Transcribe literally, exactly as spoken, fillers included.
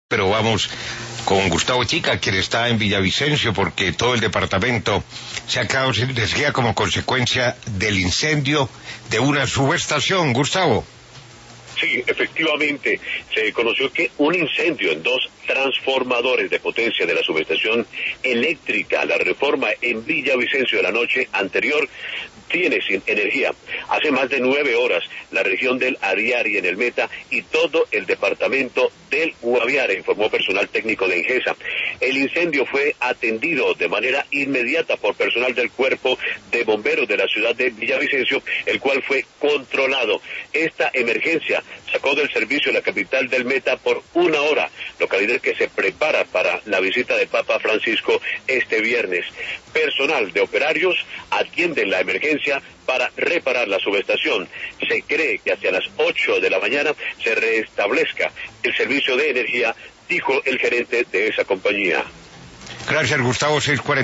Pero vamos con Gustavo Chica, quien está en Villavicencio, porque todo el departamento se ha quedado sin energía como consecuencia del incendio de una subestación. Gustavo. Sí, efectivamente, se conoció que un incendio en dos transformadores de potencia de la subestación eléctrica La Reforma en Villavicencio de la noche anterior tiene sin energía. Hace más de nueve horas, la región del Ariari en el Meta y todo el departamento del Guaviare, informó personal técnico de Ingesa. El incendio fue atendido de manera inmediata por personal del Cuerpo de Bomberos de la ciudad de Villavicencio, el cual fue controlado. Esta emergencia sacó del servicio la capital del Meta por una hora, localidad que se prepara para la visita de Papa Francisco este viernes. Personal de operarios atienden la emergencia para reparar la subestación. Se cree que hacia las ocho de la mañana se restablezca el servicio de energía, dijo el gerente de esa compañía. Gracias, Gustavo. seis cuarenta